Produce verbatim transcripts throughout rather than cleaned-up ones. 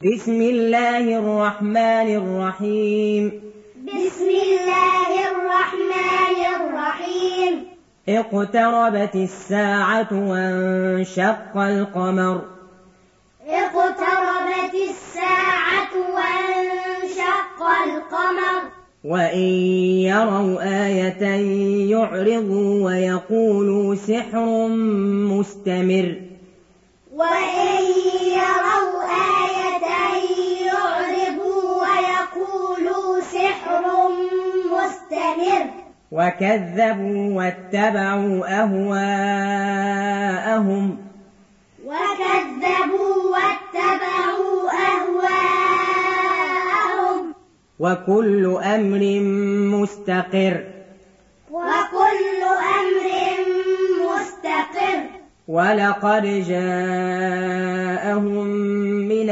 بسم الله الرحمن الرحيم بسم الله الرحمن الرحيم اقتربت الساعة وانشق القمر اقتربت الساعة وانشق القمر وإن يروا آية يعرضوا ويقولوا سحر مستمر وإن يروا آية يعرضوا ويقولوا سحر مستمر وكذبوا واتبعوا أهواءهم وكذبوا واتبعوا أهواءهم وكل أمر مستقر وكل أمر مستقر ولقد جاءهم من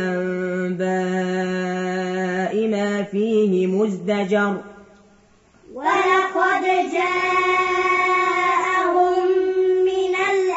الأنباء ما فيه مزدجر ولقد جاءهم من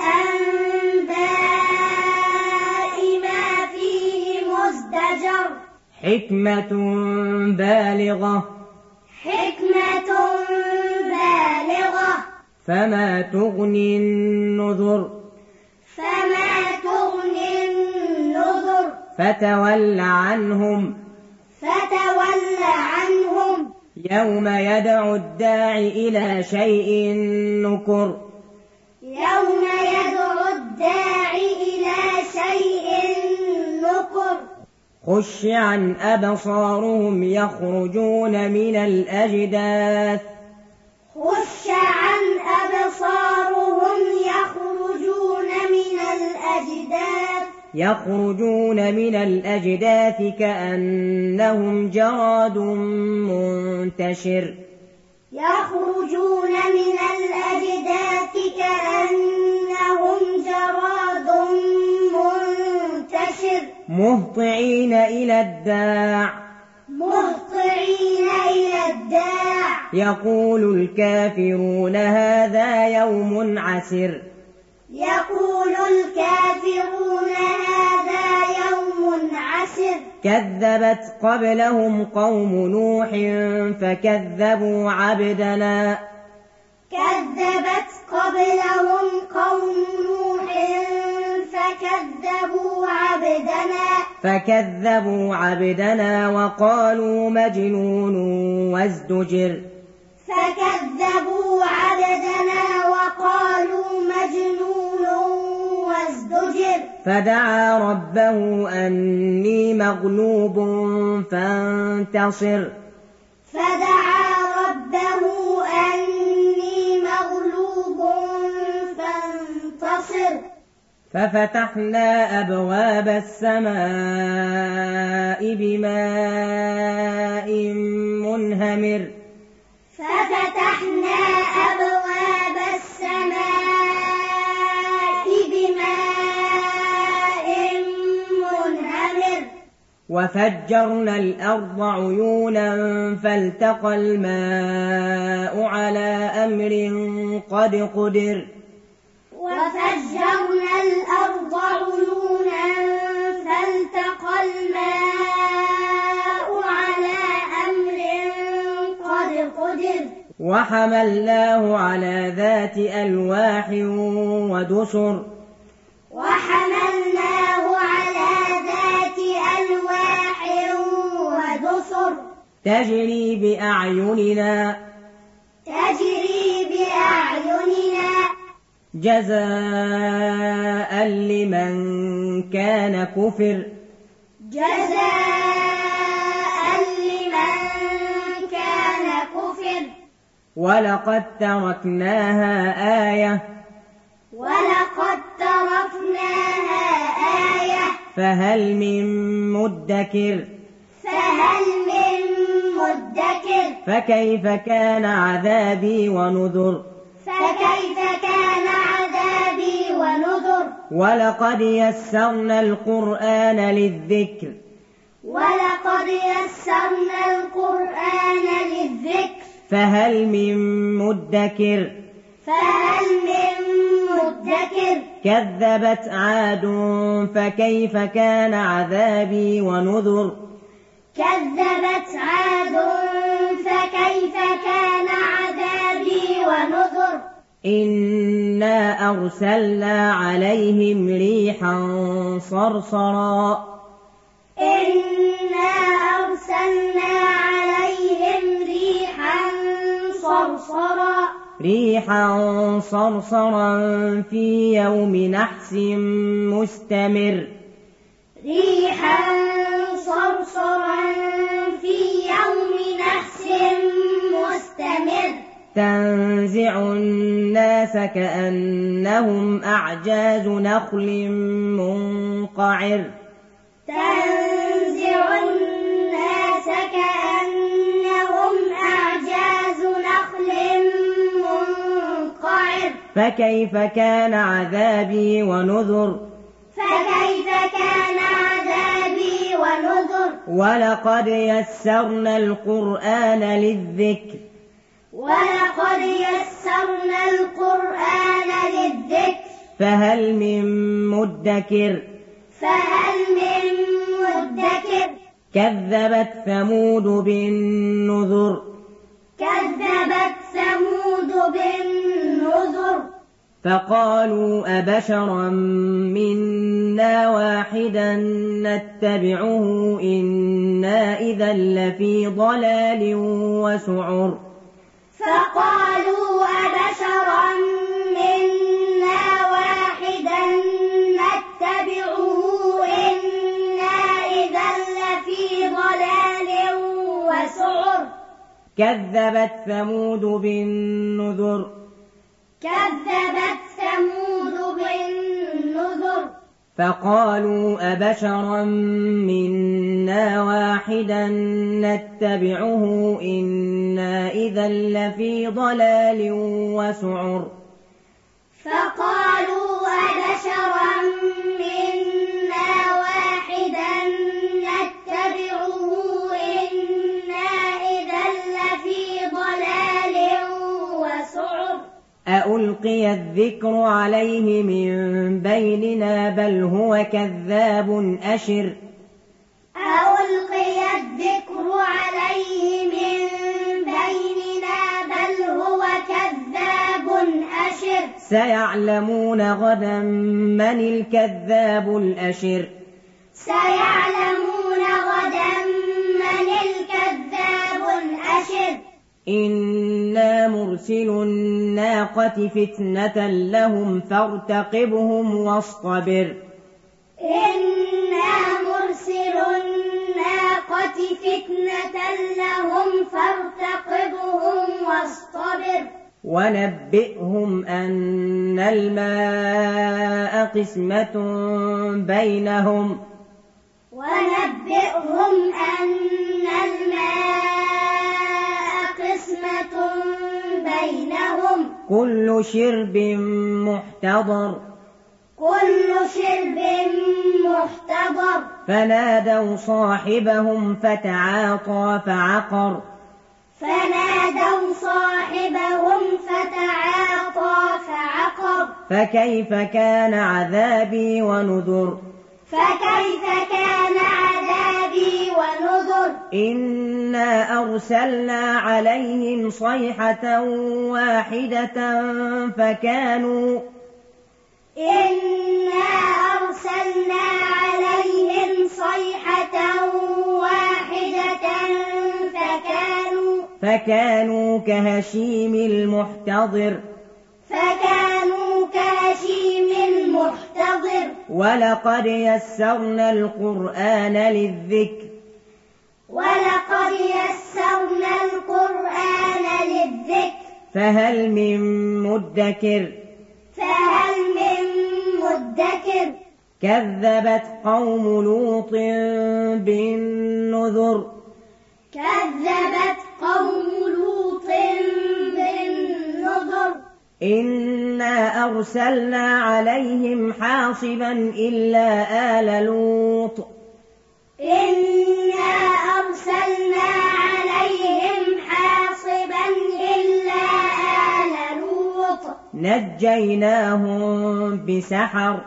الأنباء ما فيه مزدجر حكمة بالغة حكمة بالغة فما تغني النذر فما تغني النذر فتول عنهم فتول عنهم يوم يدعو الداعي إلى شيء نكر يوم يدعو الداعي إلى شيء نكر خش عن أبصارهم يخرجون من الأجداث خش عن أبصارهم يخرجون من الأجداث يخرجون من الأجداث كأنهم جراد منتشر يخرجون من الأجداث كأنهم جراد منتشر مهطعين إلى الداع مهطعين إلى الداع يقول الكافرون هذا يوم عسر يقول الكافرون هذا يوم عسر كذبت قبلهم قوم نوح فكذبوا عبدنا كذبت قبلهم قوم نوح فكذبوا عبدنا فكذبوا عبدنا وقالوا مجنون وازدجر فكذبوا عبدنا وقالوا مجنون وازدجر فدعا ربه أني مغلوب فانتصر فدعا ربه أني مغلوب فانتصر ففتحنا أبواب السماء بماء منهمر ففتحنا أبواب السماء بماء منهمر وفجرنا الأرض عيونا فالتقى الماء على أمر قد قدر وفجرنا الأرض عيونا فالتقى الماء على أمر قد قدر وحملناه على ذات ألواح ودسر وحملناه على ذات ألواح ودسر تجري بأعيننا تجري بأعيننا جزاء لمن كان كفر جزاء لمن كان كفر ولقد تركناها آية ولقد تركناها آية فهل من مدكر فهل من مدكر فكيف كان عذابي ونذر فكيف كان عذابي ونذر ولقد يسرنا القرآن للذكر ولقد يسرنا القرآن للذكر فهل من مدكر فهل من مدكر مدكر كذبت عاد فكيف كان عذابي ونذر كذبت عاد فكيف كان عذابي ونذر إنا أرسلنا عليهم ريحا صرصرا إنا أرسلنا عليهم ريحا صرصرا ريحا صرصرا في يوم نحس مستمر ريحا صرصرا في يوم نحس مستمر تنزع الناس كأنهم أعجاز نخل منقعر تنزع الناس كأنهم أعجاز نخل منقعر فكيف كان عذابي ونذر فكيف كان عذابي ونذر ولقد يسرنا القرآن للذكر ولقد يسرنا القرآن للذكر فهل من مدكر فهل من مدكر كذبت ثمود بالنذر كذبت ثمود بالنذر فقالوا أبشرا منا واحدا نتبعه إنا إذا لفي ضلال وسعر فقالوا أبشرا منا واحدا نتبعه إنا إذا لفي ضلال وسعر كذبت ثمود بالنذر كذبت ثمود بالنذر فقالوا أبشرا منا واحدا نتبعه إنا إذا لفي ضلال وسعر فقالوا أبشرا منا واحدا نتبعه إنا إذا لفي ضلال وسعر أألقي الذكر عليه من بيننا بل هو كذاب أشر ألقي الذكر عليه من بيننا بل هو كذاب أشر سيعلمون غدا من الكذاب الأشر سيعلمون غدا من الكذاب الأشر إنا مرسل الناقة فتنة لهم فارتقبهم واصطبر إنا مرسل الناقة فتنة لهم فارتقبهم واصطبر ونبئهم أن الماء قسمة بينهم ونبئهم أن الماء قسمة بينهم كل شرب محتضر كل شرب محتضر فنادوا صاحبهم فتعاطى فعقر فنادوا صاحبهم فتعاطى فعقر فكيف كان عذابي ونذر فكيف كان عذابي ونذر إنا أرسلنا عليهم صيحة واحدة فكانوا إنا أرسلنا عليهم صيحة واحدة فكانوا فكانوا كهشيم المحتضر فكانوا كهشيم المحتضر ولقد يسرنا القرآن للذكر ولقد يسرنا القرآن للذكر فهل من مدكر فهل من مدكر كذبت قوم لوط بالنذر كذبت قوم لوط بالنذر إنا أرسلنا عليهم حاصبا إلا آل لوط إنا أرسلنا عليهم حاصبا إلا آل لوط نجيناهم بسحر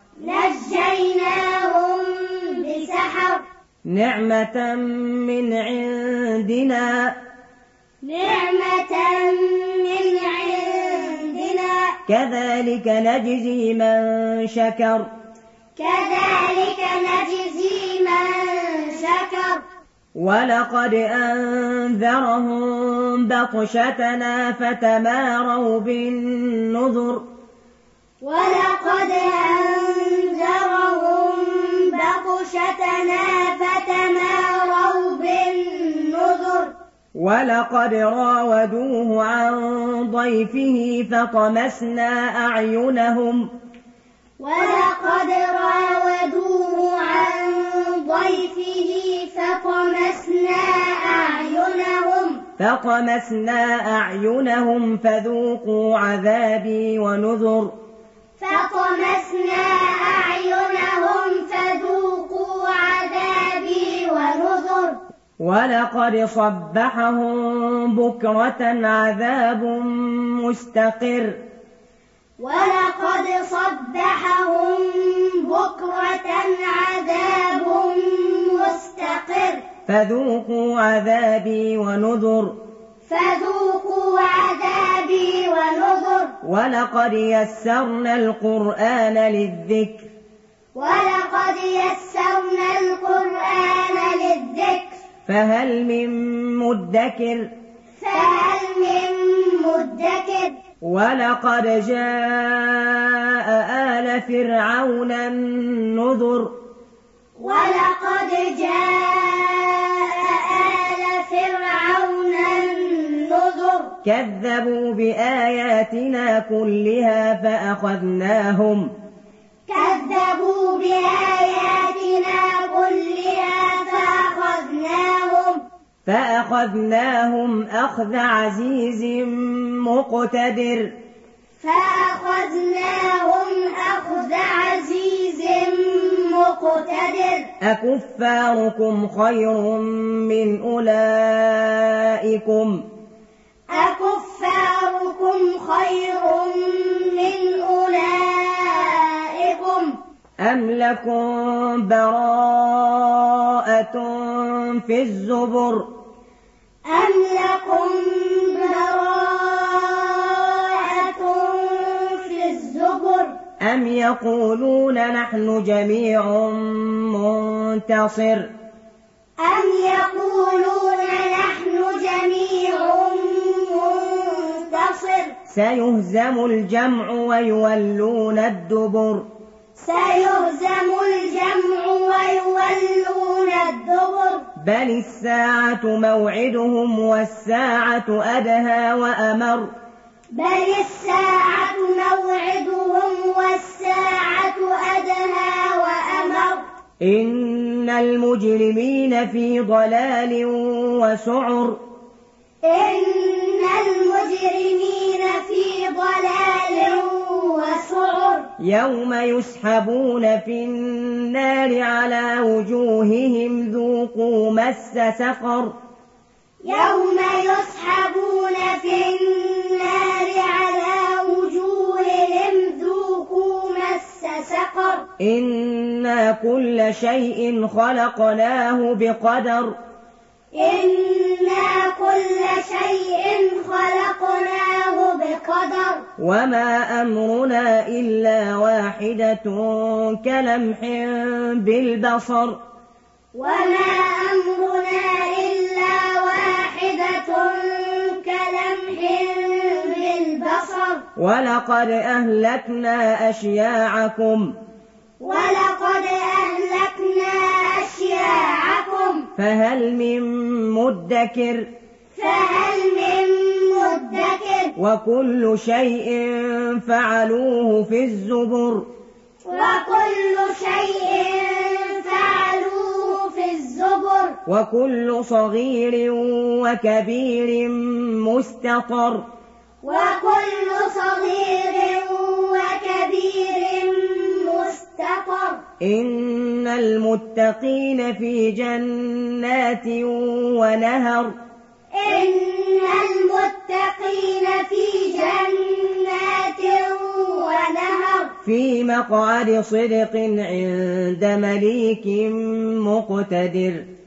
نجيناهم بسحر نعمة من عندنا نعمة من عندنا كذلك نجزي من شكر كذلك نجزي من شكر ولقد أنذرهم بطشتنا فتماروا بالنذر ولقد أنذرهم بطشتنا فتماروا بالنذر ولقد راودوه عن ضيفه فطمسنا أعينهم ولقد راودوه عن ضيفه فطمسنا أعينهم فطمسنا أعينهم فذوقوا عذابي ونذر فطمسنا أعينهم فذوقوا عذابي ونذر ولقد صبحهم بكرة عذاب مستقر ولقد صبحهم بكرة عذاب مستقر فذوقوا عذابي ونذر فذوقوا عذابي ونذر ولقد يسرنا القرآن للذكر ولقد يسرنا القرآن للذكر فهل من مدكر فهل من مدكر ولقد جاء آل فرعون النذر ولقد جاء آل فرعون النذر كذبوا بآياتنا كلها فأخذناهم كذبوا بآياتنا كلها فأخذناهم فأخذناهم أخذ عزيز مقتدر فأخذناهم أخذ عزيز مقتدر أكفاركم خير من أولئكم أكفاركم خير من أولئكم أم لكم براءة في الزبر أم لكم براءة في الزبر أم يقولون نحن جميع منتصر أم يقولون نحن جميع منتصر سيهزم الجمع ويولون الدبر سيهزم الجمع ويولون الدبر بل الساعة موعدهم والساعة أدهى وأمر بل الساعة موعدهم والساعة أدهى وأمر إن المجرمين في ضلال وسعر إن المجرمين في ضلال وسعر يوم يسحبون في النار على وجوههم ذوقوا مس سقر يوم يسحبون في النار على وجوههم ذوقوا مس سقر إنا كل شيء خلقناه بقدر إنا كل شيء خلقناه بقدر وما أمرنا إلا واحدة كلمح بالبصر وما أمرنا إلا واحدة كلمح بالبصر ولقد أهلكنا أشياعكم ولقد أهلكنا أشياعكم فهل من مدكر فهل من مدكر وكل شيء فعلوه في الزبر وكل شيء فعلوه في الزبر وكل صغير وكبير مستطر وكل صغير وكبير مستطر إن المتقين في جنات ونهر إن المتقين في جنات ونهر في مقعد صدق عند مليك مقتدر.